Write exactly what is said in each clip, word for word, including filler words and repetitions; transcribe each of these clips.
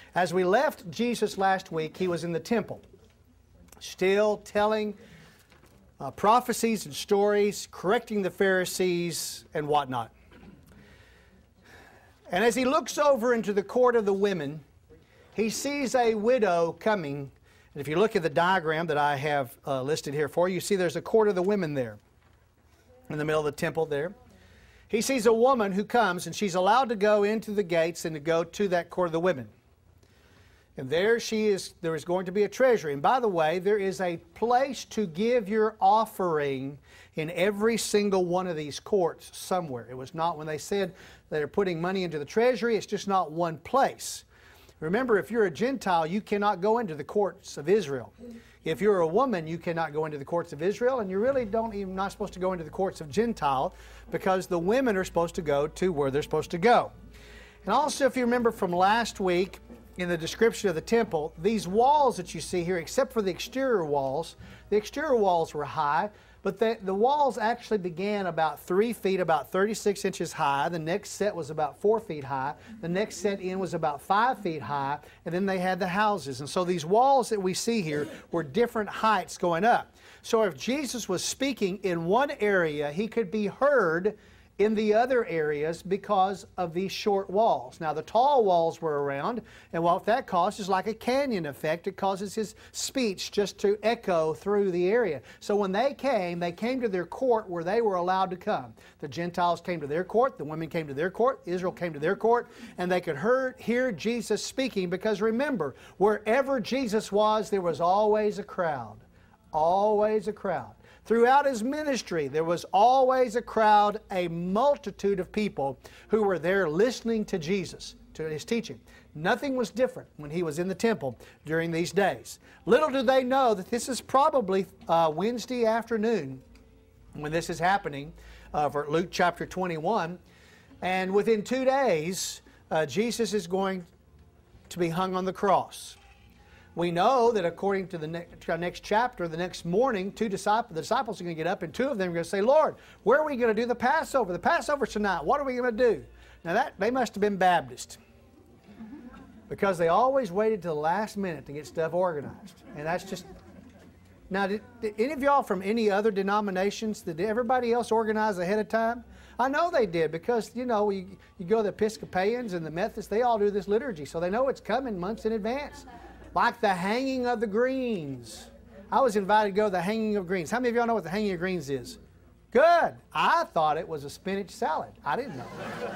As we left Jesus last week, he was in the temple, still telling uh, prophecies and stories, correcting the Pharisees and whatnot. And as he looks over into the court of the women, he sees a widow coming. And if you look at the diagram that I have uh, listed here for you, you see there's a court of the women there, in the middle of the temple there. He sees a woman who comes, and she's allowed to go into the gates and to go to that court of the women. And there she is, there is going to be a treasury. And by the way, there is a place to give your offering in every single one of these courts somewhere. It was not when they said they're putting money into the treasury, it's just not one place. Remember, if you're a Gentile, you cannot go into the courts of Israel. If you're a woman, you cannot go into the courts of Israel, and you really don't even not supposed to go into the courts of Gentile, because the women are supposed to go to where they're supposed to go. And also, if you remember from last week, in the description of the temple, these walls that you see here, except for the exterior walls, the exterior walls were high, but the, the walls actually began about three feet, about thirty-six inches high. The next set was about four feet high. The next set in was about five feet high, and then they had the houses. And so these walls that we see here were different heights going up. So if Jesus was speaking in one area, he could be heard in the other areas because of these short walls. Now the tall walls were around, and what that causes is like a canyon effect. It causes his speech just to echo through the area. So when they came, they came to their court where they were allowed to come. The Gentiles came to their court, the women came to their court, Israel came to their court, and they could hear, hear Jesus speaking, because remember, wherever Jesus was, there was always a crowd. Always a crowd. Throughout his ministry, there was always a crowd, a multitude of people who were there listening to Jesus, to his teaching. Nothing was different when he was in the temple during these days. Little do they know that this is probably uh, Wednesday afternoon when this is happening uh, for Luke chapter twenty-one. And within two days, uh, Jesus is going to be hung on the cross. We know that according to the next, next chapter, the next morning, two disciples, the disciples are going to get up, and two of them are going to say, Lord, where are we going to do the Passover? The Passover's tonight. What are we going to do? Now, that they must have been Baptist, because they always waited till the last minute to get stuff organized. And that's just... Now, did, did any of y'all from any other denominations, did everybody else organize ahead of time? I know they did, because, you know, you, you go to the Episcopalians and the Methodists, they all do this liturgy, so they know it's coming months in advance. Like the hanging of the greens. I was invited to go to the hanging of greens. How many of y'all know what the hanging of greens is? Good. I thought it was a spinach salad. I didn't know.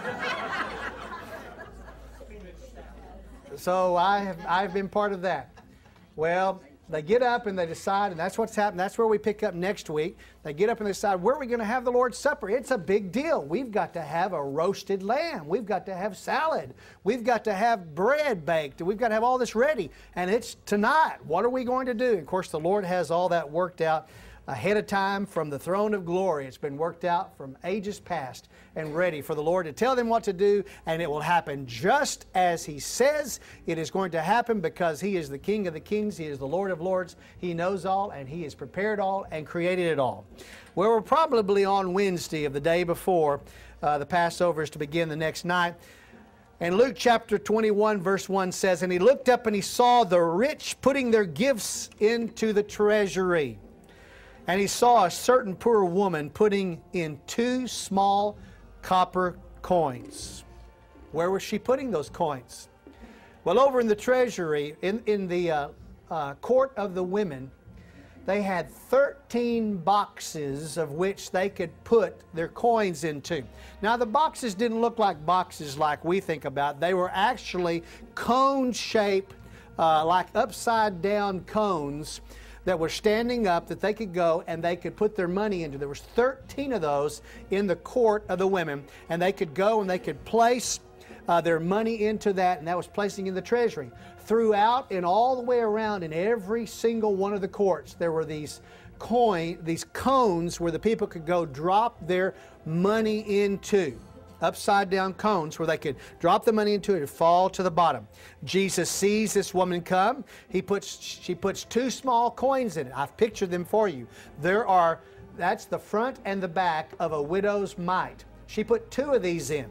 So I have, I've been part of that. Well, they get up and they decide, and that's what's happened. That's where we pick up next week. They get up and they decide, where are we going to have the Lord's Supper? It's a big deal. We've got to have a roasted lamb. We've got to have salad. We've got to have bread baked. We've got to have all this ready. And it's tonight. What are we going to do? And of course, the Lord has all that worked out ahead of time from the throne of glory. It's been worked out from ages past and ready for the Lord to tell them what to do, and it will happen just as He says it is going to happen, because He is the King of the kings. He is the Lord of lords. He knows all, and He has prepared all and created it all. Well, we're probably on Wednesday of the day before uh, the Passover is to begin the next night. And Luke chapter twenty-one verse one says, and he looked up and he saw the rich putting their gifts into the treasury. And he saw a certain poor woman putting in two small copper coins. Where was she putting those coins? Well, over in the treasury, in, in the uh, uh, court of the women, they had thirteen boxes of which they could put their coins into. Now, the boxes didn't look like boxes like we think about. They were actually cone-shaped, uh, like upside-down cones that were standing up that they could go and they could put their money into. There was thirteen of those in the court of the women, and they could go and they could place uh, their money into that, and that was placing in the treasury. Throughout and all the way around in every single one of the courts, there were these coin, these cones where the people could go drop their money into. Upside down cones where they could drop the money into it and fall to the bottom. Jesus sees this woman come. He puts, she puts two small coins in it. I've pictured them for you. There are, that's the front and the back of a widow's mite. She put two of these in.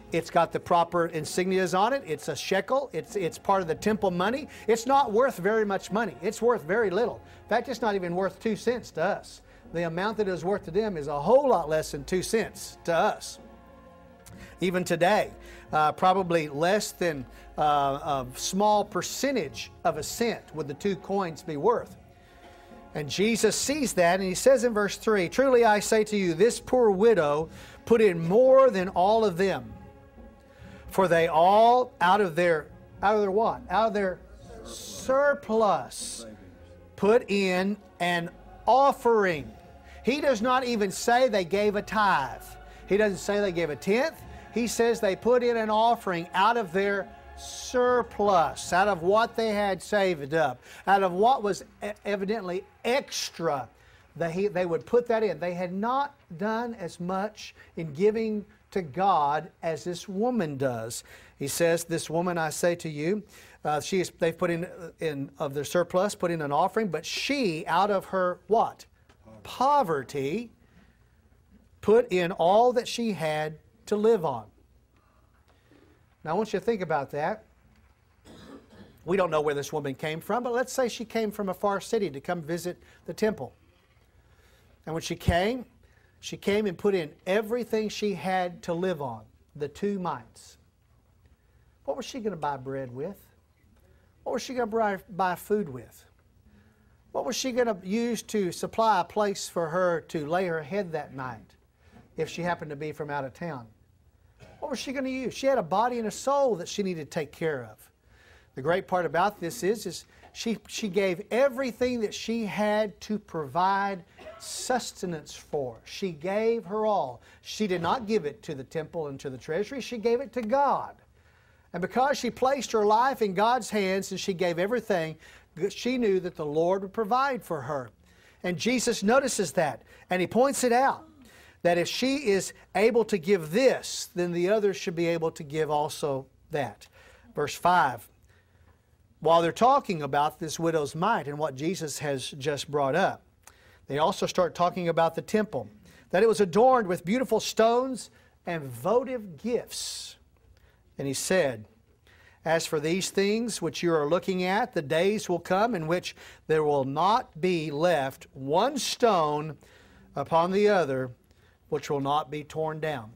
It's got the proper insignias on it. It's a shekel. It's, it's part of the temple money. It's not worth very much money. It's worth very little. In fact, it's not even worth two cents to us. The amount that it is worth to them is a whole lot less than two cents to us. Even today, uh, probably less than uh, a small percentage of a cent would the two coins be worth. And Jesus sees that, and He says in verse three, "Truly I say to you, this poor widow put in more than all of them. For they all, out of their, out of their what? Out of their surplus, put in an offering." He does not even say they gave a tithe. He doesn't say they gave a tenth. He says they put in an offering out of their surplus, out of what they had saved up, out of what was evidently extra. They, they would put that in. They had not done as much in giving to God as this woman does. He says, "This woman, I say to you," uh, she is, they've put in, in of their surplus, put in an offering, but she, out of her what? Poverty, put in all that she had to live on. Now I want you to think about that. We don't know where this woman came from, but let's say she came from a far city to come visit the temple. And when she came, she came and put in everything she had to live on, the two mites. What was she going to buy bread with? What was she going to buy, buy food with? What was she going to use to supply a place for her to lay her head that night if she happened to be from out of town? What was she going to use? She had a body and a soul that she needed to take care of. The great part about this is, is she, she gave everything that she had to provide sustenance for. She gave her all. She did not give it to the temple and to the treasury. She gave it to God. And because she placed her life in God's hands and she gave everything, she knew that the Lord would provide for her. And Jesus notices that, and He points it out, that if she is able to give this, then the others should be able to give also that. Verse five, while they're talking about this widow's mite and what Jesus has just brought up, they also start talking about the temple, that it was adorned with beautiful stones and votive gifts. And He said, "As for these things which you are looking at, the days will come in which there will not be left one stone upon the other which will not be torn down."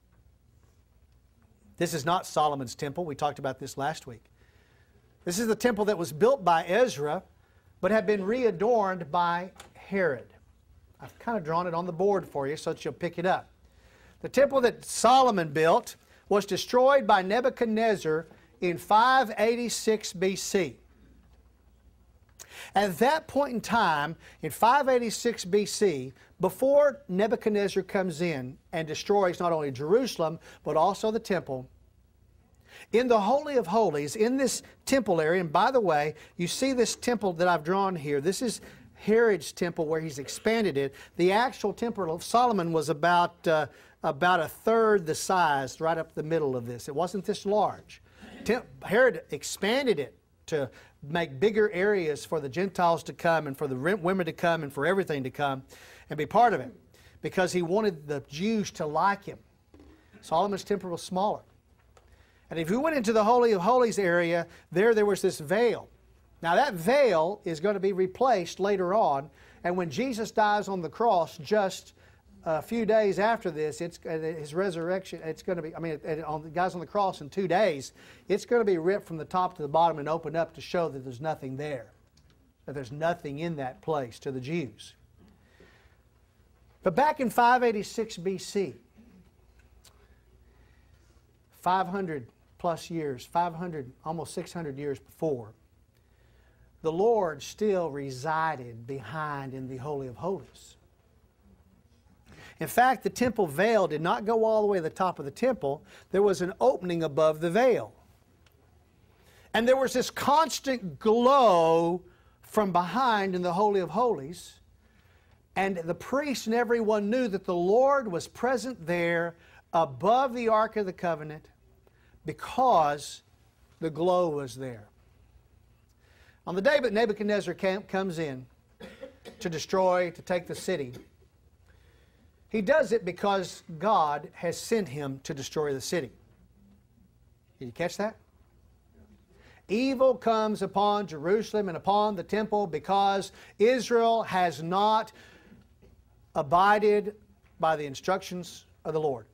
This is not Solomon's temple. We talked about this last week. This is the temple that was built by Ezra, but had been readorned by Herod. I've kind of drawn it on the board for you so that you'll pick it up. The temple that Solomon built was destroyed by Nebuchadnezzar in five eighty-six B C. At that point in time, in five eighty-six B C, before Nebuchadnezzar comes in and destroys not only Jerusalem, but also the temple, in the Holy of Holies, in this temple area, and by the way, you see this temple that I've drawn here. This is Herod's temple where he's expanded it. The actual temple of Solomon was about, uh, about a third the size, right up the middle of this. It wasn't this large. Herod expanded it to make bigger areas for the Gentiles to come and for the women to come and for everything to come and be part of it, because he wanted the Jews to like him. Solomon's temple was smaller. And if you went into the Holy of Holies area, there there was this veil. Now that veil is going to be replaced later on, and when Jesus dies on the cross just a few days after this, it's His resurrection, it's going to be, I mean, on the guys on the cross in two days, it's going to be ripped from the top to the bottom and opened up to show that there's nothing there, that there's nothing in that place to the Jews. But back in five eighty-six B C, five hundred plus years, five hundred, almost six hundred years before, the Lord still resided behind in the Holy of Holies. In fact, the temple veil did not go all the way to the top of the temple. There was an opening above the veil. And there was this constant glow from behind in the Holy of Holies. And the priest and everyone knew that the Lord was present there above the Ark of the Covenant because the glow was there. On the day that Nebuchadnezzar came, comes in to destroy, to take the city, he does it because God has sent him to destroy the city. Did you catch that? Evil comes upon Jerusalem and upon the temple because Israel has not abided by the instructions of the Lord.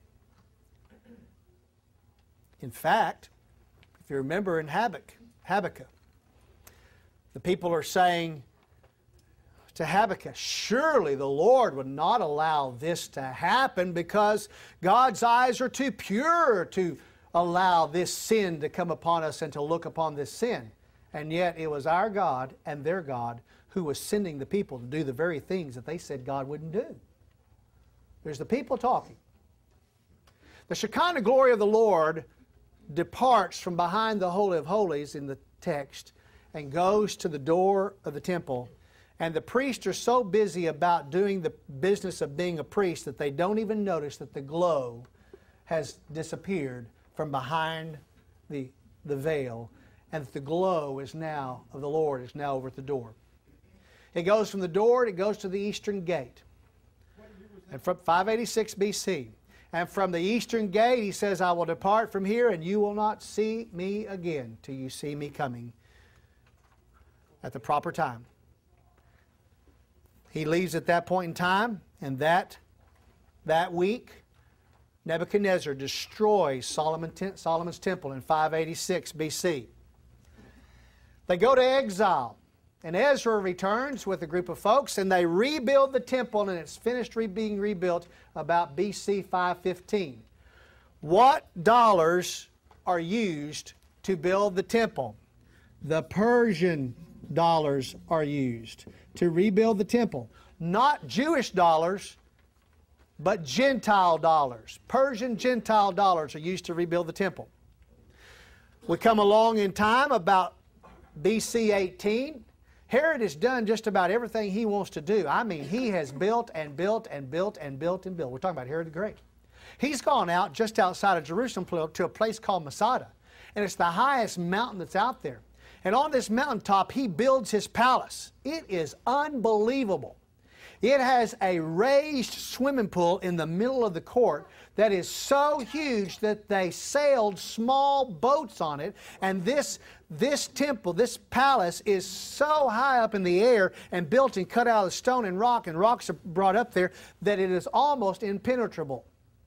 In fact, if you remember in Habakkuk, Habakkuk, the people are saying to Habakkuk, surely the Lord would not allow this to happen because God's eyes are too pure to allow this sin to come upon us and to look upon this sin. And yet it was our God and their God who was sending the people to do the very things that they said God wouldn't do. There's the people talking. The Shekinah glory of the Lord departs from behind the Holy of Holies in the text and goes to the door of the temple. And the priests are so busy about doing the business of being a priest that they don't even notice that the glow has disappeared from behind the, the veil, and that the glow is now of the Lord is now over at the door. It goes from the door, it goes to the eastern gate. And from five eighty-six B C. And from the eastern gate, he says, I will depart from here, and you will not see me again till you see me coming at the proper time. He leaves at that point in time, and that, that week, Nebuchadnezzar destroys Solomon, Solomon's temple in five eighty-six B C. They go to exile, and Ezra returns with a group of folks, and they rebuild the temple, and it's finished re being rebuilt about B C five fifteen. What dollars are used to build the temple? The Persian dollars are used to rebuild the temple. Not Jewish dollars, but Gentile dollars. Persian Gentile dollars are used to rebuild the temple. We come along in time about B C eighteen. Herod has done just about everything he wants to do. I mean, he has built and built and built and built and built. We're talking about Herod the Great. He's gone out just outside of Jerusalem to a place called Masada. And it's the highest mountain that's out there. And on this mountaintop, he builds his palace. It is unbelievable. It has a raised swimming pool in the middle of the court that is so huge that they sailed small boats on it. And this, this temple, this palace is so high up in the air and built and cut out of stone and rock, and rocks are brought up there, that it is almost impenetrable.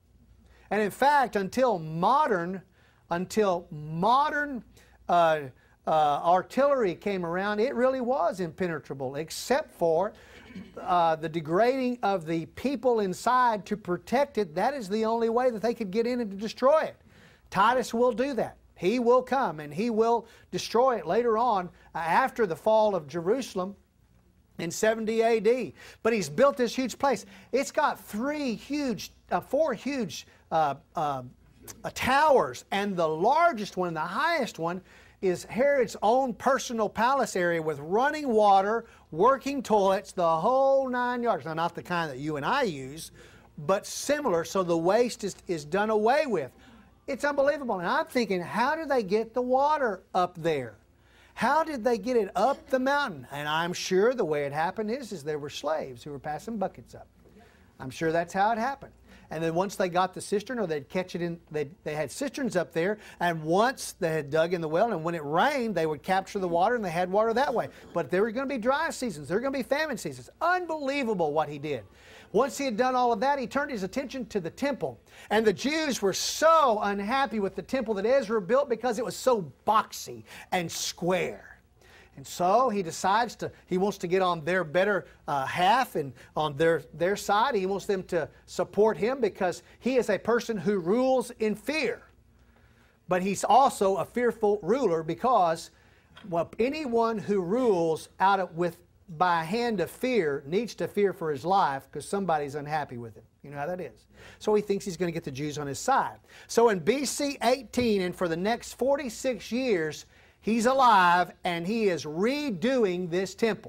And in fact, until modern, until modern uh, uh, artillery came around, it really was impenetrable, except for Uh, the degrading of the people inside to protect it. That is the only way that they could get in and to destroy it. Titus will do that. He will come and he will destroy it later on uh, after the fall of Jerusalem in seventy A D. But he's built this huge place. It's got three huge, uh, four huge uh, uh, uh, towers, and the largest one, the highest one, is Herod's own personal palace area with running water, working toilets, the whole nine yards. Now, not the kind that you and I use, but similar, so the waste is, is done away with. It's unbelievable. And I'm thinking, how did they get the water up there? How did they get it up the mountain? And I'm sure the way it happened is, is there were slaves who were passing buckets up. I'm sure that's how it happened. And then once they got the cistern, or they'd catch it in, they they had cisterns up there, and once they had dug in the well, and when it rained, they would capture the water, and they had water that way. But there were going to be dry seasons. There were going to be famine seasons. Unbelievable what he did. Once he had done all of that, he turned his attention to the temple. And the Jews were so unhappy with the temple that Ezra built because it was so boxy and square. And so he decides to, he wants to get on their better uh, half and on their, their side. He wants them to support him because he is a person who rules in fear. But he's also a fearful ruler because, well, anyone who rules out of, with, by a hand of fear needs to fear for his life because somebody's unhappy with him. You know how that is. So he thinks he's going to get the Jews on his side. So in B C eighteen, and for the next forty-six years, he's alive, and he is redoing this temple.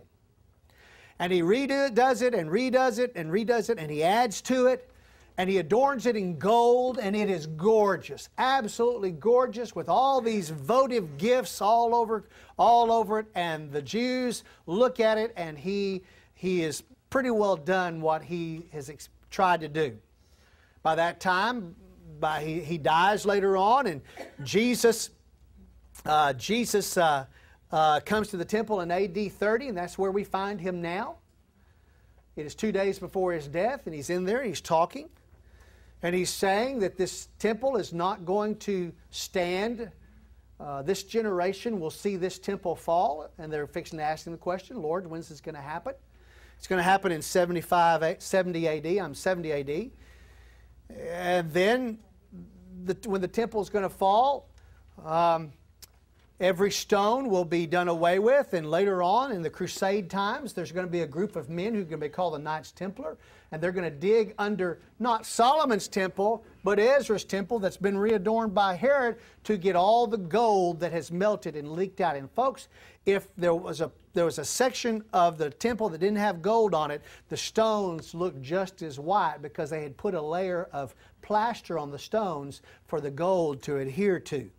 And he redoes it and redoes it and redoes it, and he adds to it, and he adorns it in gold, and it is gorgeous, absolutely gorgeous, with all these votive gifts all over, all over it. And the Jews look at it, and he, he has pretty well done what he has tried to do. By that time, by he, he dies later on, and Jesus, uh, Jesus uh, uh, comes to the temple in A D thirty, and that's where we find him now. It is two days before his death, and he's in there, he's talking, and he's saying that this temple is not going to stand. Uh, this generation will see this temple fall, and they're fixing to ask him the question, Lord, when's this going to happen? It's going to happen in seventy-five, seventy A D. I'm seventy A D. And then the, when the temple is going to fall, um, every stone will be done away with, and later on in the Crusade times, there's going to be a group of men who are going to be called the Knights Templar, and they're going to dig under not Solomon's temple, but Ezra's temple that's been readorned by Herod to get all the gold that has melted and leaked out. And folks, if there was a there was a section of the temple that didn't have gold on it, the stones looked just as white because they had put a layer of plaster on the stones for the gold to adhere to.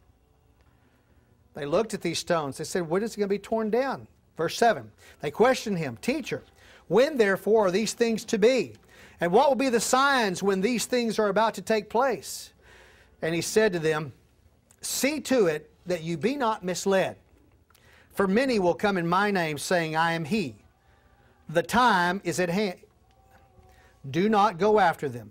They looked at these stones. They said, when is it going to be torn down? Verse seven. They questioned him, Teacher, when therefore are these things to be? And what will be the signs when these things are about to take place? And he said to them, See to it that you be not misled. For many will come in my name, saying, I am he. The time is at hand. Do not go after them.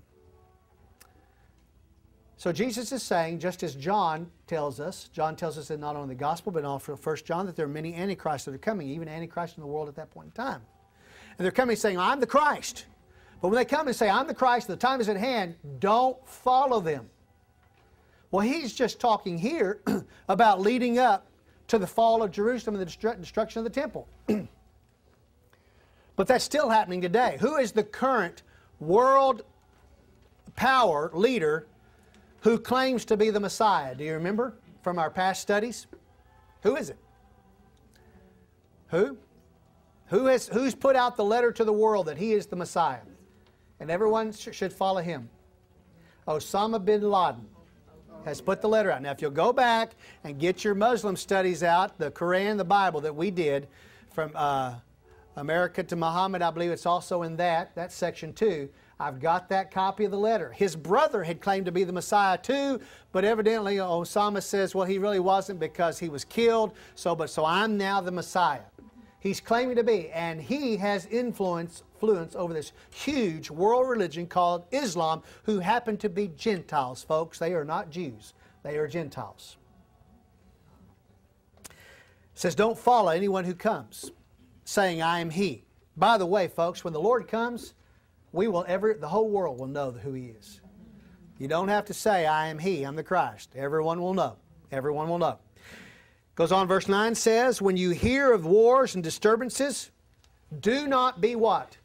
So Jesus is saying, just as John tells us, John tells us that not only the gospel, but also First John, that there are many antichrists that are coming, even antichrists in the world at that point in time. And they're coming saying, I'm the Christ. But when they come and say, I'm the Christ, the time is at hand, don't follow them. Well, he's just talking here about leading up to the fall of Jerusalem and the destru- destruction of the temple. But that's still happening today. Who is the current world power leader who claims to be the Messiah? Do you remember from our past studies? Who is it? Who? Who has, who's put out the letter to the world that he is the Messiah? And everyone sh- should follow him. Osama bin Laden has put the letter out. Now, if you'll go back and get your Muslim studies out, the Quran, the Bible that we did from uh, America to Muhammad, I believe it's also in that, that's section two. I've got that copy of the letter. His brother had claimed to be the Messiah too, but evidently Osama says, well, he really wasn't because he was killed, so, but, so I'm now the Messiah. He's claiming to be, and he has influence, influence over this huge world religion called Islam, who happen to be Gentiles, folks. They are not Jews. They are Gentiles. It says, don't follow anyone who comes, saying, I am he. By the way, folks, when the Lord comes, we will ever, the whole world will know who he is. You don't have to say, I am he, I'm the Christ. Everyone will know. Everyone will know. Goes on, verse nine says, when you hear of wars and disturbances, do not be what?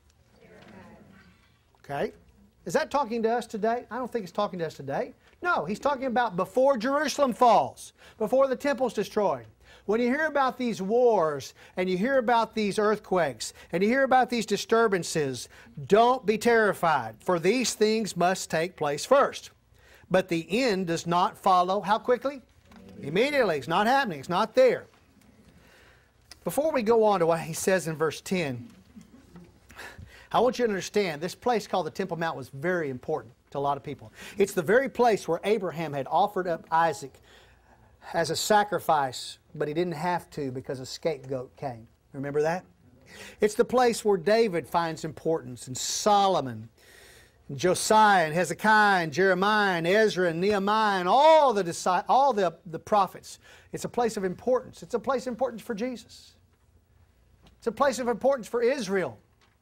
Okay. Is that talking to us today? I don't think it's talking to us today. No, he's talking about before Jerusalem falls, before the temple's destroyed. When you hear about these wars, and you hear about these earthquakes, and you hear about these disturbances, don't be terrified, for these things must take place first. But the end does not follow, how quickly? Immediately. It's not happening. It's not there. Before we go on to what he says in verse ten, I want you to understand this place called the Temple Mount was very important to a lot of people. It's the very place where Abraham had offered up Isaac as a sacrifice, but he didn't have to because a scapegoat came. Remember that? It's the place where David finds importance, and Solomon, and Josiah, and Hezekiah, and Jeremiah, and Ezra, and Nehemiah, and all the all the, the prophets. It's a place of importance. It's a place of importance for Jesus. It's a place of importance for Israel.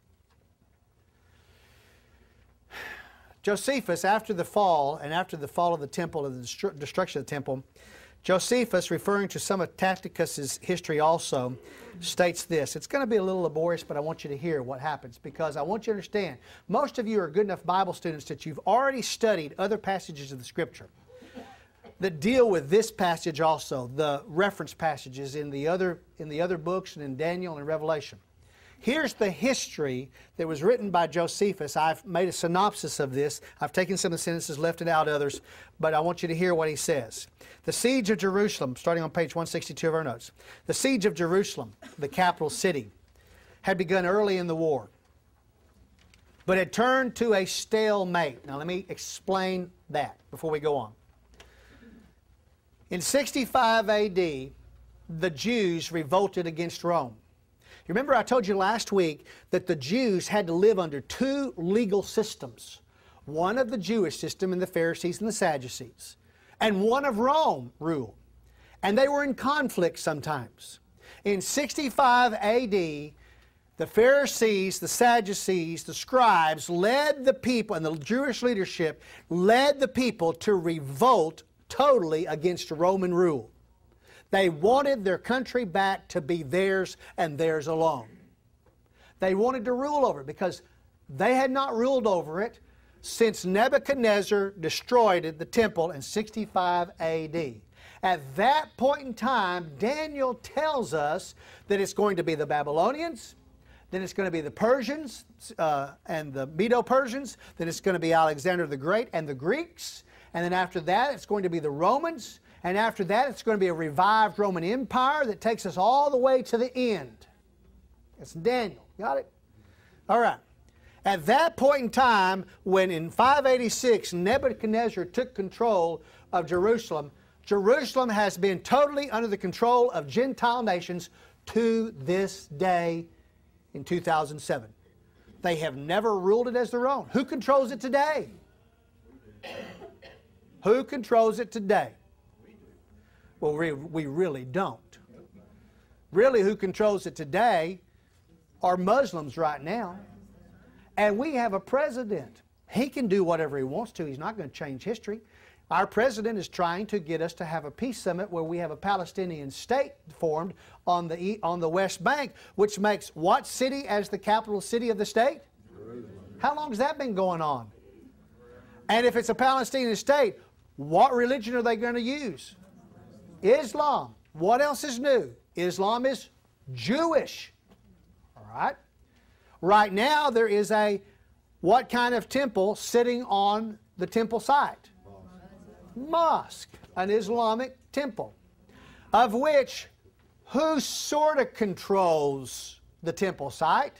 Josephus, after the fall, and after the fall of the temple, and the destru- destruction of the temple, Josephus, referring to some of Tacitus's history also, states this. It's going to be a little laborious, but I want you to hear what happens, because I want you to understand, most of you are good enough Bible students that you've already studied other passages of the Scripture that deal with this passage also, the reference passages in the other, in the other books and in Daniel and Revelation. Here's the history that was written by Josephus. I've made a synopsis of this. I've taken some of the sentences, left it out others, but I want you to hear what he says. The siege of Jerusalem, starting on page one sixty-two of our notes. The siege of Jerusalem, the capital city, had begun early in the war, but had turned to a stalemate. Now let me explain that before we go on. In sixty-five A D, the Jews revolted against Rome. You remember I told you last week that the Jews had to live under two legal systems. One of the Jewish system and the Pharisees and the Sadducees, and one of Rome rule. And they were in conflict sometimes. In sixty-five A D, the Pharisees, the Sadducees, the scribes led the people, and the Jewish leadership led the people to revolt totally against Roman rule. They wanted their country back to be theirs and theirs alone. They wanted to rule over it because they had not ruled over it since Nebuchadnezzar destroyed the temple in sixty-five A D. At that point in time, Daniel tells us that it's going to be the Babylonians, then it's going to be the Persians uh, and the Medo-Persians, then it's going to be Alexander the Great and the Greeks, and then after that it's going to be the Romans, and after that it's going to be a revived Roman Empire that takes us all the way to the end. It's Daniel. Got it? All right. At that point in time, when in five eighty-six Nebuchadnezzar took control of Jerusalem, Jerusalem has been totally under the control of Gentile nations to this day in two thousand seven. They have never ruled it as their own. Who controls it today? Who controls it today? Well, we, we really don't. Really, who controls it today are Muslims right now. And we have a president. He can do whatever he wants to. He's not going to change history. Our president is trying to get us to have a peace summit where we have a Palestinian state formed on the, on the West Bank, which makes what city as the capital city of the state? Jerusalem. How long has that been going on? And if it's a Palestinian state, what religion are they going to use? Islam. What else is new? Islam is Jewish. All right? Right now there is a, what kind of temple sitting on the temple site? Mosque, an Islamic temple, of which who sort of controls the temple site?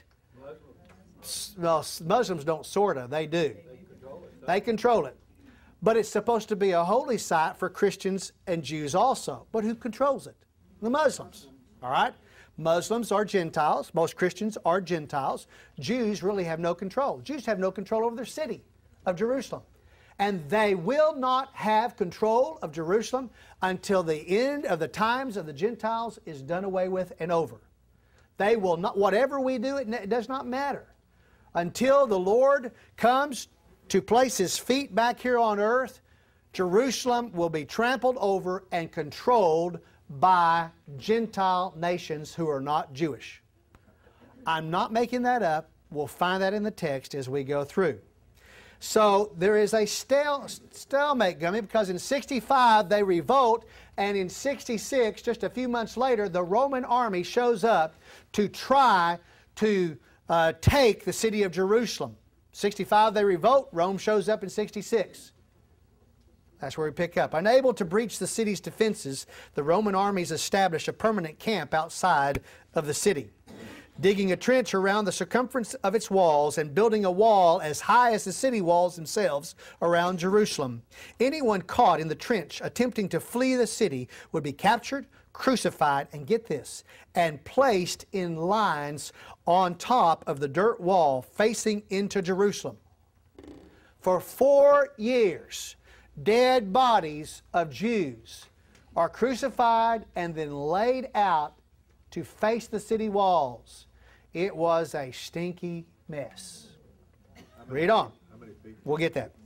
Well, Muslims don't sort of, they do. They control it. But it's supposed to be a holy site for Christians and Jews also. But who controls it? The Muslims. All right? Muslims are Gentiles. Most Christians are Gentiles. Jews really have no control. Jews have no control over their city of Jerusalem. And they will not have control of Jerusalem until the end of the times of the Gentiles is done away with and over. They will not, whatever we do, it, it does not matter. Until the Lord comes to place His feet back here on earth, Jerusalem will be trampled over and controlled by Gentile nations who are not Jewish. I'm not making that up. We'll find that in the text as we go through. So there is a stale, stalemate coming because in sixty-five they revolt, and in sixty-six, just a few months later, the Roman army shows up to try to uh, take the city of Jerusalem. sixty-five they revolt, Rome shows up in sixty-six. That's where we pick up. Unable to breach the city's defenses, the Roman armies established a permanent camp outside of the city, digging a trench around the circumference of its walls and building a wall as high as the city walls themselves around Jerusalem. Anyone caught in the trench attempting to flee the city would be captured, crucified, and get this, and placed in lines on top of the dirt wall facing into Jerusalem. For four years, dead bodies of Jews are crucified and then laid out to face the city walls. It was a stinky mess. Read on. We'll get that.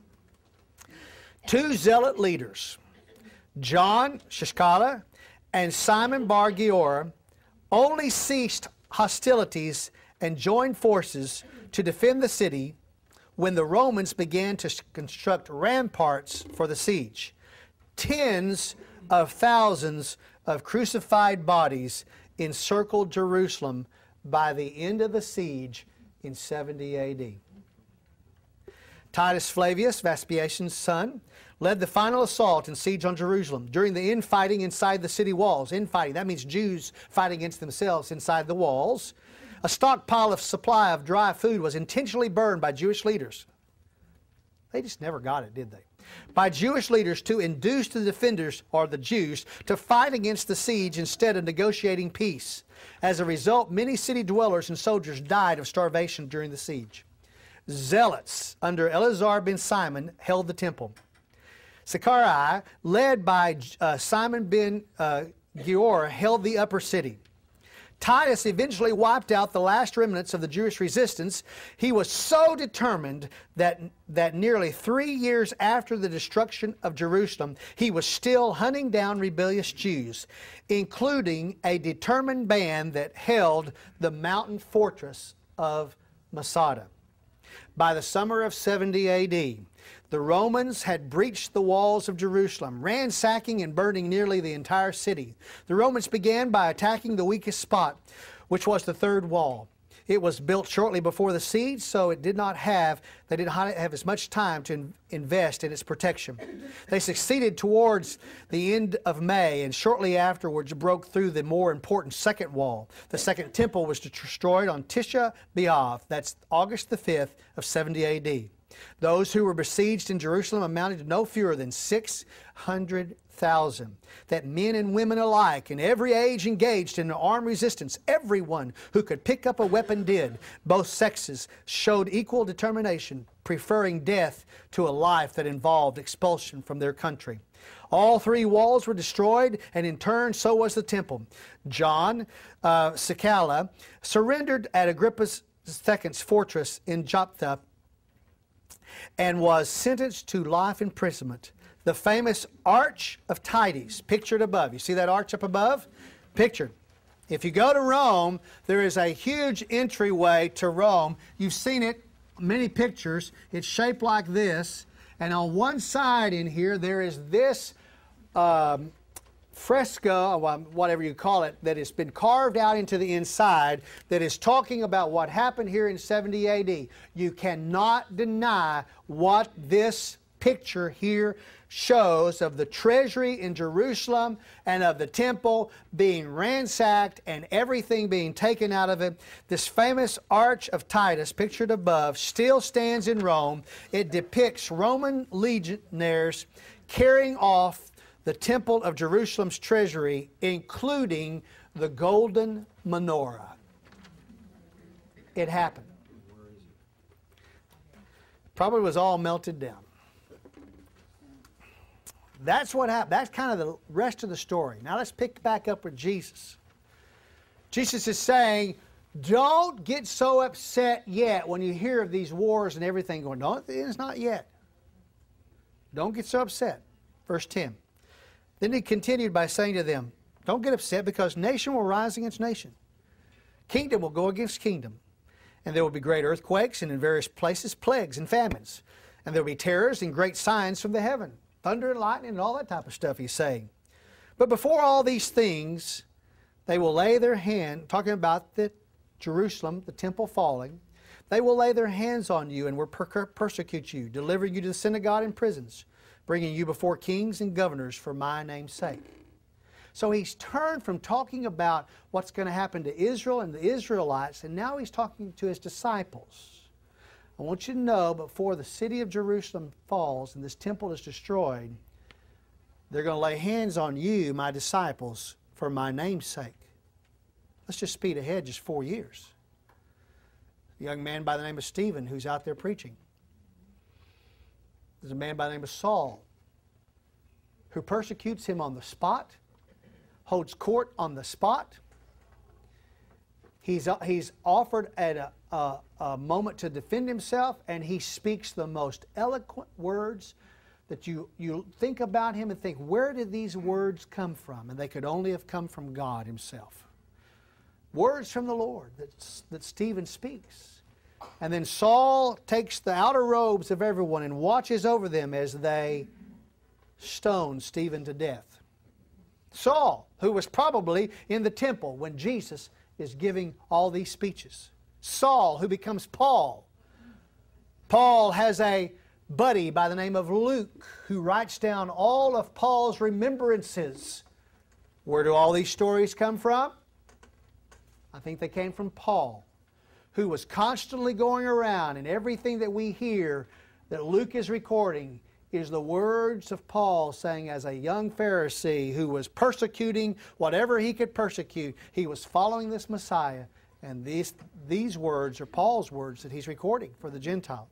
Two zealot leaders, John Shishkala and Simon Bar Giora, only ceased hostilities and joined forces to defend the city when the Romans began to construct ramparts for the siege. Tens of thousands of crucified bodies encircled Jerusalem by the end of the siege in seventy A D. Titus Flavius, Vespasian's son, led the final assault and siege on Jerusalem. During the infighting inside the city walls, infighting, that means Jews fighting against themselves inside the walls, a stockpile of supply of dry food was intentionally burned by Jewish leaders. They just never got it, did they? by Jewish leaders to induce the defenders, or the Jews, to fight against the siege instead of negotiating peace. As a result, many city dwellers and soldiers died of starvation during the siege. Zealots under Eleazar ben Simon held the temple. Zechariah, led by uh, Simon ben uh, Gior, held the upper city. Titus eventually wiped out the last remnants of the Jewish resistance. He was so determined that, that nearly three years after the destruction of Jerusalem, he was still hunting down rebellious Jews, including a determined band that held the mountain fortress of Masada. By the summer of seventy A D, the Romans had breached the walls of Jerusalem, ransacking and burning nearly the entire city. The Romans began by attacking the weakest spot, which was the third wall. It was built shortly before the siege, so it did not have, they did not have as much time to in, invest in its protection. They succeeded towards the end of May, and shortly afterwards broke through the more important second wall. The second temple was destroyed on Tisha B'Av, that's August the fifth of seventy A D. Those who were besieged in Jerusalem amounted to no fewer than six hundred thousand. That men and women alike in every age engaged in armed resistance. Everyone who could pick up a weapon did. Both sexes showed equal determination, preferring death to a life that involved expulsion from their country. All three walls were destroyed, and in turn, so was the temple. John uh, Secala surrendered at Agrippa's second's fortress in Joptha and was sentenced to life imprisonment. The famous Arch of Titus, pictured above. You see that arch up above? Pictured. If you go to Rome, there is a huge entryway to Rome. You've seen it, many pictures. It's shaped like this. And on one side in here, there is this um, fresco, whatever you call it, that has been carved out into the inside that is talking about what happened here in seventy A D. You cannot deny what this picture here shows of the treasury in Jerusalem and of the temple being ransacked and everything being taken out of it. This famous Arch of Titus, pictured above, still stands in Rome. It depicts Roman legionnaires carrying off the temple of Jerusalem's treasury, including the golden menorah. It happened. Probably was all melted down. That's what happened. That's kind of the rest of the story. Now let's pick back up with Jesus. Jesus is saying, don't get so upset yet when you hear of these wars and everything going on. It's not yet. Don't get so upset. Verse ten. Then he continued by saying to them, don't get upset, because nation will rise against nation. Kingdom will go against kingdom. And there will be great earthquakes, and in various places plagues and famines. And there will be terrors and great signs from the heaven. Thunder and lightning and all that type of stuff he's saying. But before all these things, they will lay their hand, talking about the Jerusalem, the temple falling, they will lay their hands on you and will per persecute you, delivering you to the synagogue and prisons, bringing you before kings and governors for my name's sake. So he's turned from talking about what's going to happen to Israel and the Israelites, and now he's talking to his disciples. I want you to know, before the city of Jerusalem falls and this temple is destroyed, they're going to lay hands on you, my disciples, for my name's sake. Let's just speed ahead just four years. A young man by the name of Stephen who's out there preaching. There's a man by the name of Saul who persecutes him on the spot, holds court on the spot. He's, he's offered at a, a, a moment to defend himself, and he speaks the most eloquent words that you, you think about him and think, where did these words come from? And they could only have come from God himself. Words from the Lord that, that Stephen speaks. And then Saul takes the outer robes of everyone and watches over them as they stone Stephen to death. Saul, who was probably in the temple when Jesus is giving all these speeches. Saul, who becomes Paul. Paul has a buddy by the name of Luke who writes down all of Paul's remembrances. Where do all these stories come from? I think they came from Paul, who was constantly going around, and everything that we hear that Luke is recording is the words of Paul saying, as a young Pharisee who was persecuting whatever he could persecute, he was following this Messiah. And these, these words are Paul's words that he's recording for the Gentiles.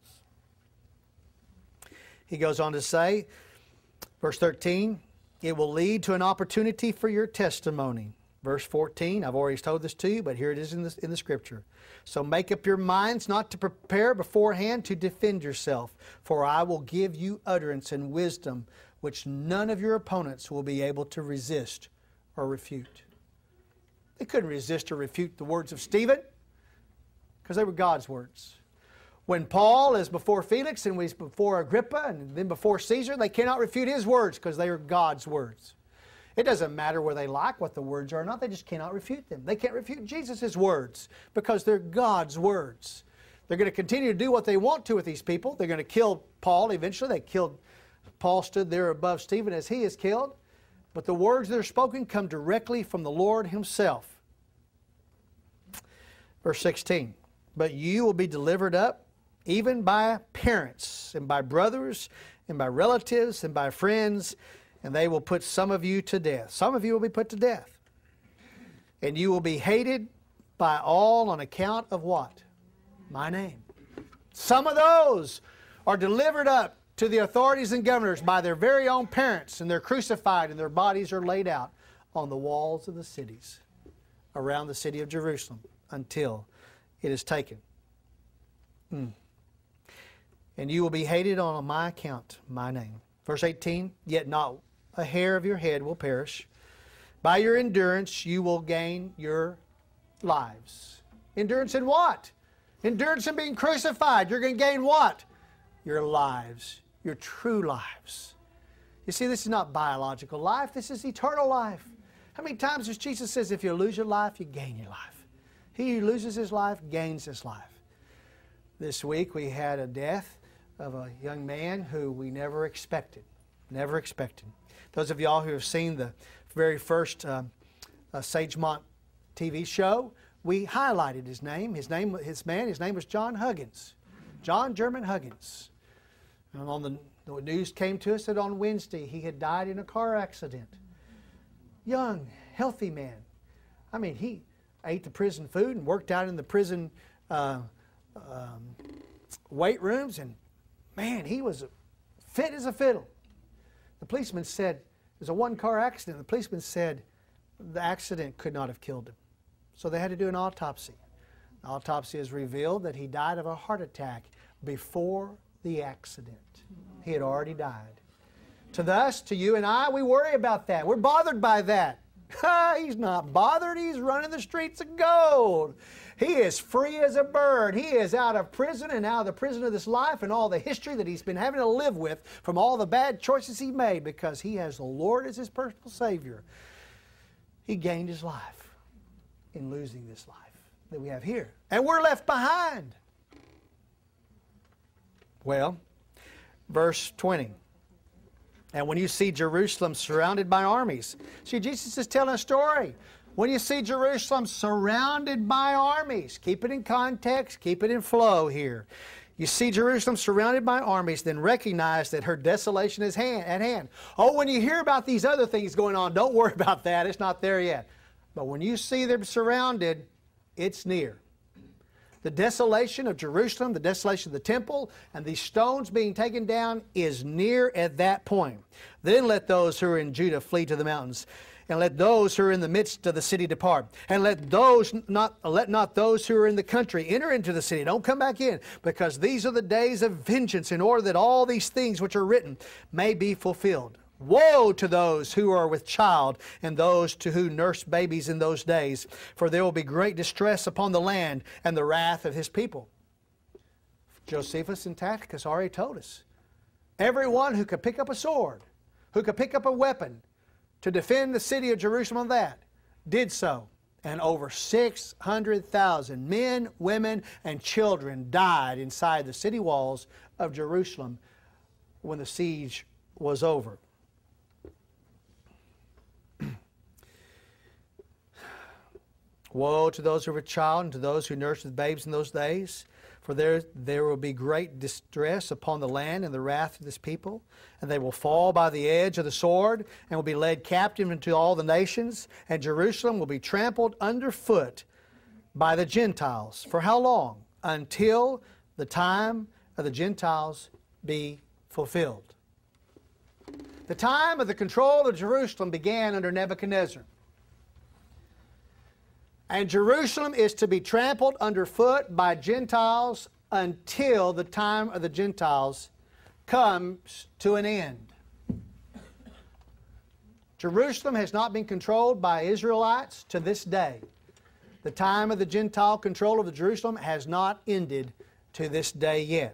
He goes on to say, verse thirteen, it will lead to an opportunity for your testimony. Verse fourteen, I've already told this to you, but here it is in the, in the Scripture. So make up your minds not to prepare beforehand to defend yourself, for I will give you utterance and wisdom, which none of your opponents will be able to resist or refute. They couldn't resist or refute the words of Stephen, because they were God's words. When Paul is before Felix and he's before Agrippa and then before Caesar, they cannot refute his words because they are God's words. It doesn't matter whether they like what the words are or not, they just cannot refute them. They can't refute Jesus' words because they're God's words. They're going to continue to do what they want to with these people. They're going to kill Paul eventually. They killed, Paul stood there above Stephen as he is killed. But the words that are spoken come directly from the Lord Himself. Verse sixteen, but you will be delivered up even by parents and by brothers and by relatives and by friends, and they will put some of you to death. Some of you will be put to death. And you will be hated by all on account of what? My name. Some of those are delivered up to the authorities and governors by their very own parents, and they're crucified and their bodies are laid out on the walls of the cities around the city of Jerusalem until it is taken. Hmm. And you will be hated on my account, my name. Verse eighteen, yet not a hair of your head will perish. By your endurance you will gain your lives. Endurance in what? Endurance in being crucified. You're going to gain what? Your lives. Your true lives. You see, this is not biological life. This is eternal life. How many times does Jesus says, if you lose your life, you gain your life? He who loses his life gains his life. This week we had a death of a young man who we never expected. Never expected. Those of y'all who have seen the very first uh, uh, Sagemont T V show, we highlighted his name. His name, his man, his name was John Huggins. John German Huggins. And on the, the news came to us that on Wednesday he had died in a car accident. Young, healthy man. I mean, he ate the prison food and worked out in the prison uh, um, weight rooms, and man, he was fit as a fiddle. The policeman said, it was a one-car accident. The policeman said the accident could not have killed him. So they had to do an autopsy. The autopsy has revealed that he died of a heart attack before the accident. He had already died. To us, to you and I, we worry about that. We're bothered by that. He's not bothered. He's running the streets of gold. He is free as a bird. He is out of prison and out of the prison of this life and all the history that he's been having to live with from all the bad choices he made because he has the Lord as his personal Savior. He gained his life in losing this life that we have here. And we're left behind. Well, verse twenty. And when you see Jerusalem surrounded by armies. See, Jesus is telling a story. When you see Jerusalem surrounded by armies, keep it in context, keep it in flow here. You see Jerusalem surrounded by armies, then recognize that her desolation is hand, at hand. Oh, when you hear about these other things going on, don't worry about that. It's not there yet. But when you see them surrounded, it's near. The desolation of Jerusalem, the desolation of the temple, and these stones being taken down is near at that point. Then let those who are in Judah flee to the mountains, and let those who are in the midst of the city depart. And let those not let not those who are in the country enter into the city. Don't come back in, because these are the days of vengeance, in order that all these things which are written may be fulfilled. Woe to those who are with child and those to who nurse babies in those days, for there will be great distress upon the land and the wrath of his people. Josephus and Tacitus already told us. Everyone who could pick up a sword, who could pick up a weapon to defend the city of Jerusalem on that, did so. And over six hundred thousand men, women, and children died inside the city walls of Jerusalem when the siege was over. Woe to those who are with child and to those who nurse with babes in those days, For there, there will be great distress upon the land and the wrath of this people, and they will fall by the edge of the sword, and will be led captive into all the nations, and Jerusalem will be trampled underfoot by the Gentiles. For how long? Until the time of the Gentiles be fulfilled. The time of the control of Jerusalem began under Nebuchadnezzar. And Jerusalem is to be trampled underfoot by Gentiles until the time of the Gentiles comes to an end. Jerusalem has not been controlled by Israelites to this day. The time of the Gentile control of the Jerusalem has not ended to this day yet.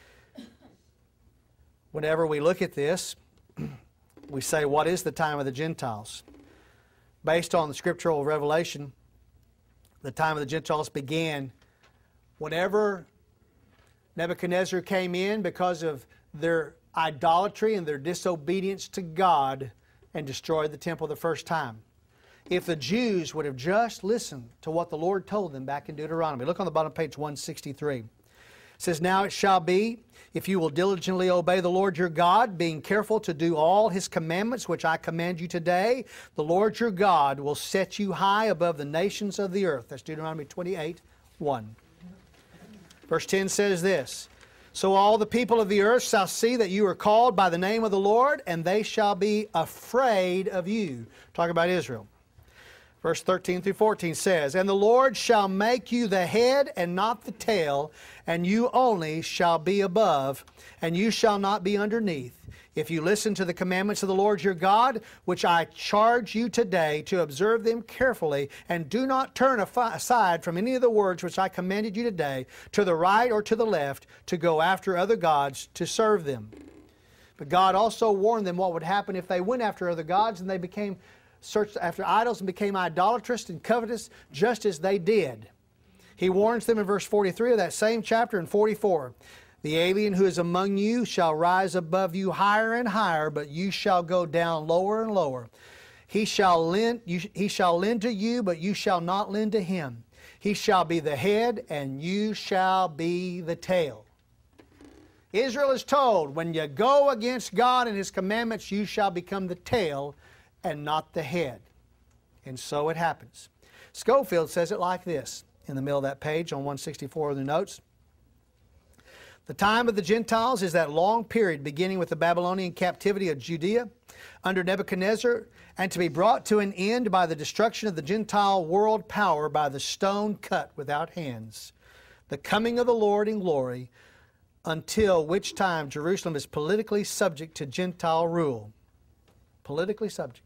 Whenever we look at this, we say, what is the time of the Gentiles? Based on the scriptural revelation, the time of the Gentiles began whenever Nebuchadnezzar came in because of their idolatry and their disobedience to God and destroyed the temple the first time. If the Jews would have just listened to what the Lord told them back in Deuteronomy. Look on the bottom of page one sixty-three. It says, now it shall be, if you will diligently obey the Lord your God, being careful to do all His commandments which I command you today, the Lord your God will set you high above the nations of the earth. That's Deuteronomy twenty-eight, one. Verse ten says this, so all the people of the earth shall see that you are called by the name of the Lord, and they shall be afraid of you. Talk about Israel. Verse thirteen through fourteen says, and the Lord shall make you the head and not the tail, and you only shall be above, and you shall not be underneath, if you listen to the commandments of the Lord your God, which I charge you today to observe them carefully, and do not turn aside from any of the words which I commanded you today, to the right or to the left, to go after other gods to serve them. But God also warned them what would happen if they went after other gods and they became searched after idols and became idolatrous and covetous, just as they did. He warns them in verse forty-three of that same chapter and forty-four. The alien who is among you shall rise above you higher and higher, but you shall go down lower and lower. He shall lend, you, he shall lend to you, but you shall not lend to him. He shall be the head, and you shall be the tail. Israel is told, when you go against God and His commandments, you shall become the tail and not the head. And so it happens. Schofield says it like this in the middle of that page on one sixty-four of the notes. The time of the Gentiles is that long period beginning with the Babylonian captivity of Judea under Nebuchadnezzar, and to be brought to an end by the destruction of the Gentile world power by the stone cut without hands, the coming of the Lord in glory, until which time Jerusalem is politically subject to Gentile rule. Politically subject.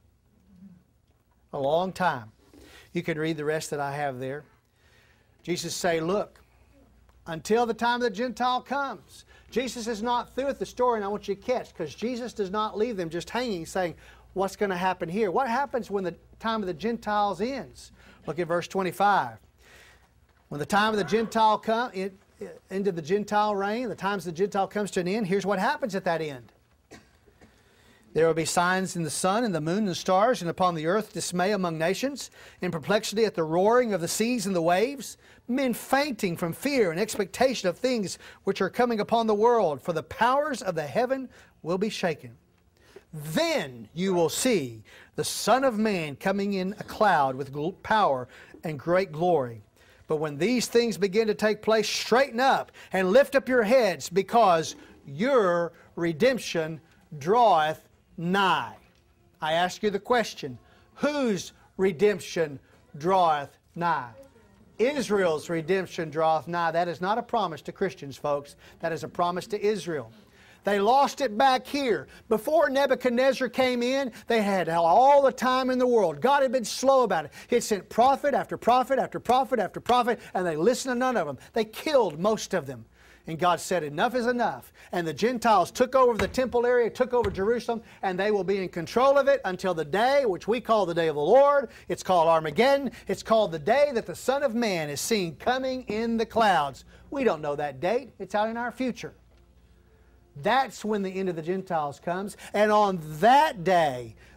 A long time. You can read the rest that I have there. Jesus say, look, until the time of the Gentile comes. Jesus is not through with the story, and I want you to catch, because Jesus does not leave them just hanging saying, what's going to happen here? What happens when the time of the Gentiles ends? Look at verse twenty-five. When the time of the Gentile comes, into the Gentile reign, the times the Gentile comes to an end, here's what happens at that end. There will be signs in the sun and the moon and the stars, and upon the earth dismay among nations, in perplexity at the roaring of the seas and the waves, men fainting from fear and expectation of things which are coming upon the world, for the powers of the heaven will be shaken. Then you will see the Son of Man coming in a cloud with power and great glory. But when these things begin to take place, straighten up and lift up your heads, because your redemption draweth nigh. I ask you the question, whose redemption draweth nigh? Israel's redemption draweth nigh. That is not a promise to Christians, folks. That is a promise to Israel. They lost it back here. Before Nebuchadnezzar came in, they had all the time in the world. God had been slow about it. He had sent prophet after prophet after prophet after prophet, and they listened to none of them. They killed most of them. And God said, enough is enough. And the Gentiles took over the temple area, took over Jerusalem, and they will be in control of it until the day, which we call the day of the Lord. It's called Armageddon. It's called the day that the Son of Man is seen coming in the clouds. We don't know that date. It's out in our future. That's when the end of the Gentiles comes. And on that day,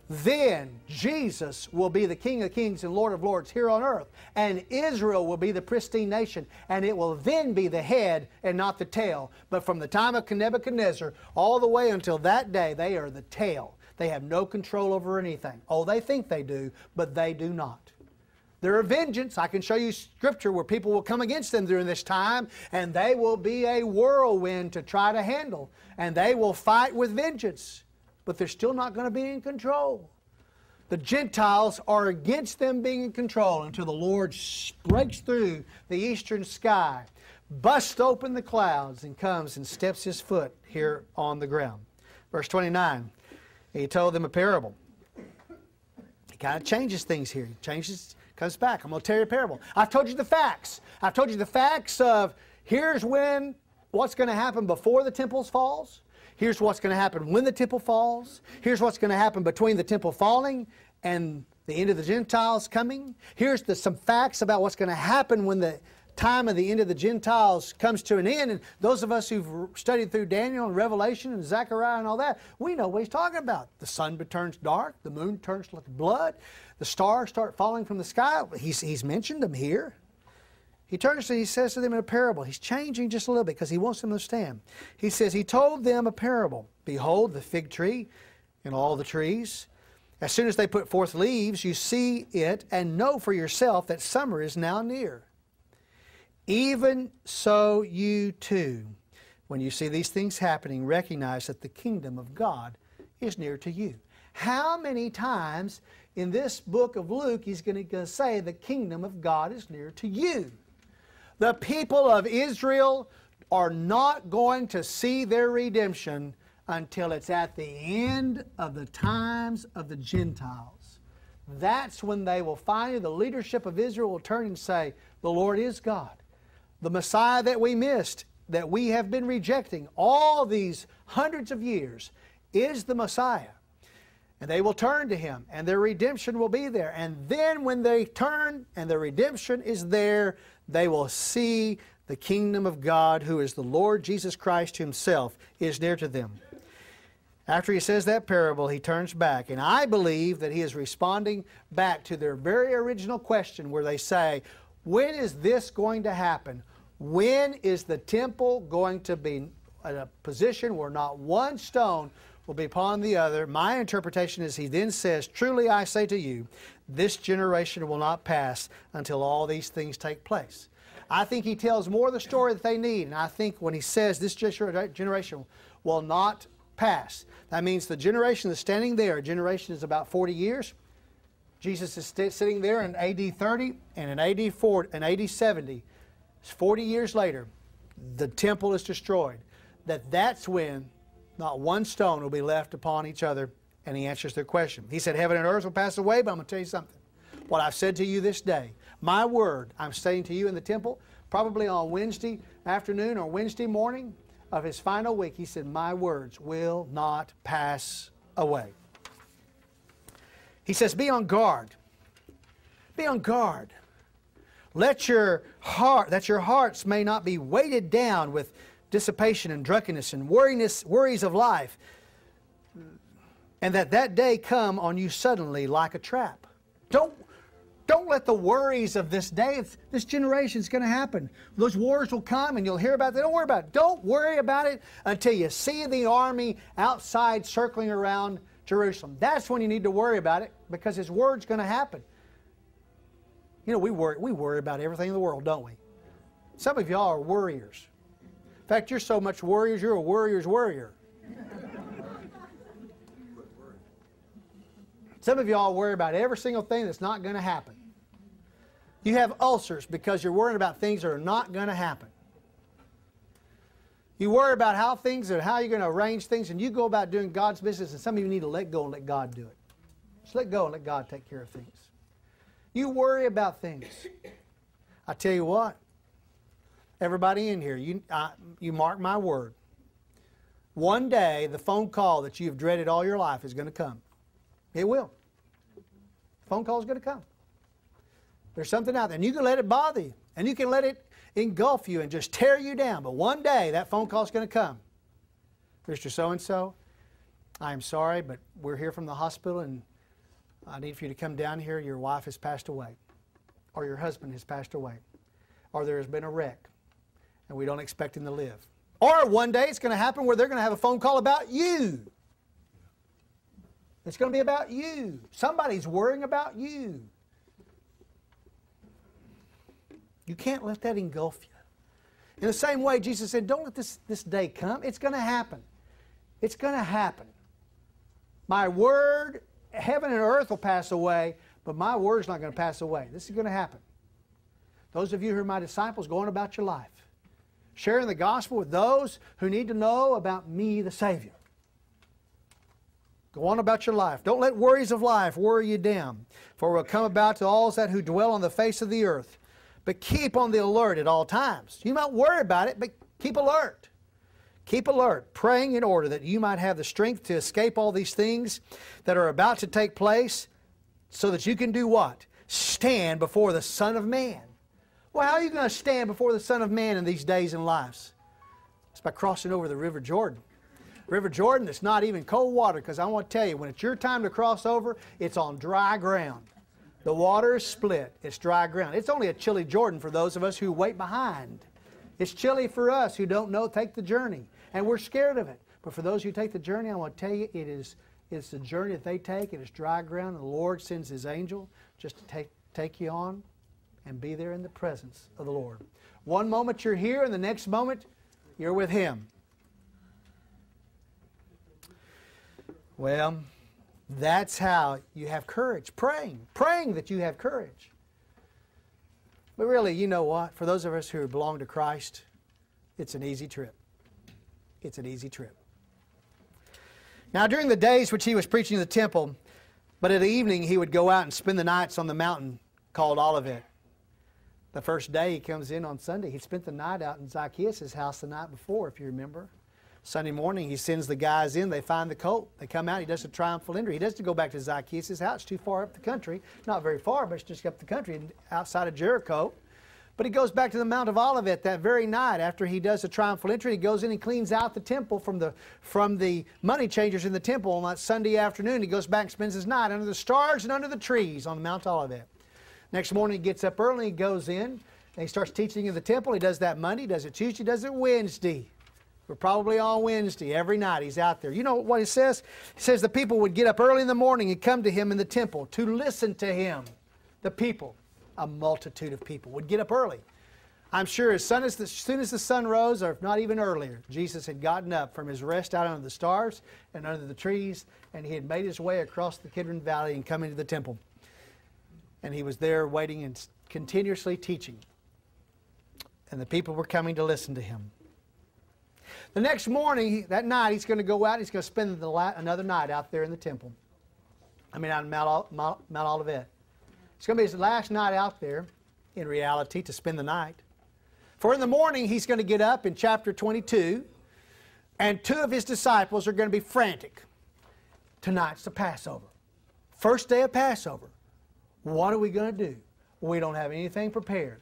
then Jesus will be the King of Kings and Lord of Lords here on earth. And Israel will be the pristine nation. And it will then be the head and not the tail. But from the time of Nebuchadnezzar all the way until that day, they are the tail. They have no control over anything. Oh, they think they do, but they do not. There are vengeance. I can show you scripture where people will come against them during this time, and they will be a whirlwind to try to handle. And they will fight with vengeance. But they're still not going to be in control. The Gentiles are against them being in control until the Lord breaks through the eastern sky, busts open the clouds, and comes and steps His foot here on the ground. Verse twenty-nine, He told them a parable. He kind of changes things here. He changes, comes back. I'm going to tell you a parable. I've told you the facts. I've told you the facts of here's when, what's going to happen before the temple falls. Here's what's going to happen when the temple falls. Here's what's going to happen between the temple falling and the end of the Gentiles coming. Here's the, some facts about what's going to happen when the time of the end of the Gentiles comes to an end. And those of us who've studied through Daniel and Revelation and Zechariah and all that, we know what he's talking about. The sun turns dark. The moon turns like blood. The stars start falling from the sky. He's, he's mentioned them here. He turns and he says to them in a parable. He's changing just a little bit because he wants them to understand. He says, He told them a parable. Behold, the fig tree and all the trees. As soon as they put forth leaves, you see it and know for yourself that summer is now near. Even so you too, when you see these things happening, recognize that the kingdom of God is near to you. How many times in this book of Luke he's going to say the kingdom of God is near to you? The people of Israel are not going to see their redemption until it's at the end of the times of the Gentiles. That's when they will finally, the leadership of Israel will turn and say, the Lord is God. The Messiah that we missed, that we have been rejecting all these hundreds of years, is the Messiah. And they will turn to Him, and their redemption will be there. And then when they turn and their redemption is there, they will see the kingdom of God, who is the Lord Jesus Christ Himself, is near to them. After He says that parable, He turns back. And I believe that He is responding back to their very original question where they say, when is this going to happen? When is the temple going to be in a position where not one stone will be upon the other? My interpretation is He then says, truly I say to you, this generation will not pass until all these things take place. I think He tells more of the story that they need. And I think when He says this generation will not pass, that means the generation that's standing there, a generation is about forty years. Jesus is sitting there in A D thirty, and in A D forty, and A D seventy, forty years later, the temple is destroyed. That that's when not one stone will be left upon each other, and He answers their question. He said, heaven and earth will pass away, but I'm going to tell you something. What I've said to you this day, my word, I'm saying to you in the temple, probably on Wednesday afternoon or Wednesday morning of His final week, He said, my words will not pass away. He says, be on guard. Be on guard. Let your heart, that your hearts may not be weighted down with dissipation and drunkenness and worriness, worries of life, and that that day come on you suddenly like a trap. Don't, don't let the worries of this day, it's, this generation is going to happen. Those wars will come and you'll hear about it. Don't worry about it. Don't worry about it until you see the army outside circling around Jerusalem. That's when you need to worry about it, because His word's going to happen. You know, we worry, we worry about everything in the world, don't we? Some of y'all are worriers. In fact, you're so much worriers, you're a worrier's worrier. Some of y'all worry about every single thing that's not going to happen. You have ulcers because you're worrying about things that are not going to happen. You worry about how things and how you're going to arrange things, and you go about doing God's business, and some of you need to let go and let God do it. Just let go and let God take care of things. You worry about things. I tell you what, everybody in here, you, I, you mark my word. One day, the phone call that you've dreaded all your life is going to come. It will. The phone call is going to come. There's something out there, and you can let it bother you, and you can let it engulf you and just tear you down. But one day, that phone call is going to come. Mister So-and-so, I am sorry, but we're here from the hospital, and I need for you to come down here. Your wife has passed away, or your husband has passed away, or there has been a wreck, and we don't expect him to live. Or one day it's going to happen where they're going to have a phone call about you. It's going to be about you. Somebody's worrying about you. You can't let that engulf you. In the same way, Jesus said, don't let this, this day come. It's going to happen. It's going to happen. My word, heaven and earth will pass away, but my word's not going to pass away. This is going to happen. Those of you who are my disciples, going about your life, sharing the gospel with those who need to know about me, the Savior. Go on about your life. Don't let worries of life worry you down, for it will come about to all that who dwell on the face of the earth. But keep on the alert at all times. You might worry about it, but keep alert. Keep alert, praying in order that you might have the strength to escape all these things that are about to take place, so that you can do what? Stand before the Son of Man. Well, how are you going to stand before the Son of Man in these days and lives? It's by crossing over the River Jordan. River Jordan, it's not even cold water, because I want to tell you, when it's your time to cross over, it's on dry ground. The water is split. It's dry ground. It's only a chilly Jordan for those of us who wait behind. It's chilly for us who don't know, take the journey. And we're scared of it. But for those who take the journey, I want to tell you, it is it's the journey that they take. It is dry ground. And the Lord sends His angel just to take, take you on and be there in the presence of the Lord. One moment you're here, and the next moment you're with Him. Well, that's how you have courage. Praying. Praying that you have courage. But really, you know what? For those of us who belong to Christ, it's an easy trip. It's an easy trip. Now, during the days which He was preaching in the temple, but at the evening He would go out and spend the nights on the mountain called Olivet. The first day He comes in on Sunday, He spent the night out in Zacchaeus' house the night before, if you remember. Sunday morning, He sends the guys in. They find the colt. They come out. He does a triumphal entry. He doesn't go back to Zacchaeus' house. It's too far up the country. Not very far, but it's just up the country outside of Jericho. But He goes back to the Mount of Olivet that very night after He does the triumphal entry. He goes in and cleans out the temple from the, from the money changers in the temple on that Sunday afternoon. He goes back and spends his night under the stars and under the trees on Mount Olivet. Next morning, He gets up early. He goes in, and He starts teaching in the temple. He does that Monday, He does it Tuesday, He does it Wednesday. We're probably on Wednesday. Every night He's out there. You know what He says? He says the people would get up early in the morning and come to Him in the temple to listen to Him. The people, a multitude of people, would get up early. I'm sure as soon as the, as soon as the sun rose, or if not even earlier, Jesus had gotten up from His rest out under the stars and under the trees, and He had made His way across the Kidron Valley and come into the temple. And He was there waiting and continuously teaching. And the people were coming to listen to Him. The next morning, that night, He's going to go out. He's going to spend the la another night out there in the temple. I mean, out in Mount, Mount, Mount Olivet. It's going to be His last night out there, in reality, to spend the night. For in the morning, He's going to get up in chapter twenty-two, and two of His disciples are going to be frantic. Tonight's the Passover. First day of Passover. What are we going to do? We don't have anything prepared.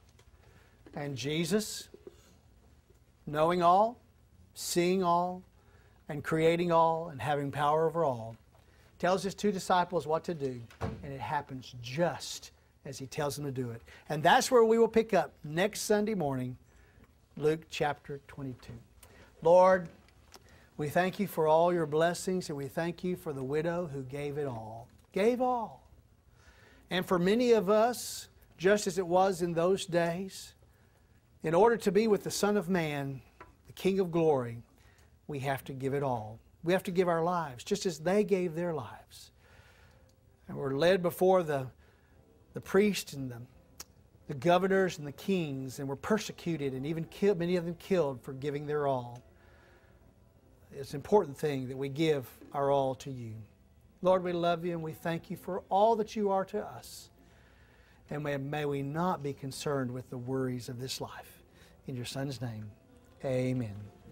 And Jesus, knowing all, seeing all, and creating all, and having power over all, tells His two disciples what to do, and it happens just as He tells them to do it. And that's where we will pick up next Sunday morning, Luke chapter twenty-two. Lord, we thank You for all Your blessings, and we thank You for the widow who gave it all. Gave all. And for many of us, just as it was in those days, in order to be with the Son of Man, the King of glory, we have to give it all. We have to give our lives, just as they gave their lives. And we're led before the, the priests and the, the governors and the kings, and we're persecuted and even killed, many of them killed for giving their all. It's an important thing that we give our all to You. Lord, we love You, and we thank You for all that You are to us. And may, may we not be concerned with the worries of this life. In Your Son's name, amen.